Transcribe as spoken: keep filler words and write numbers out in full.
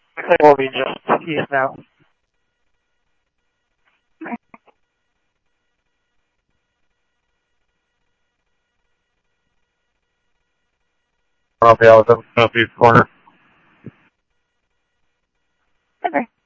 Looks like we'll be just east now. I'll be out of the northeast corner. Okay.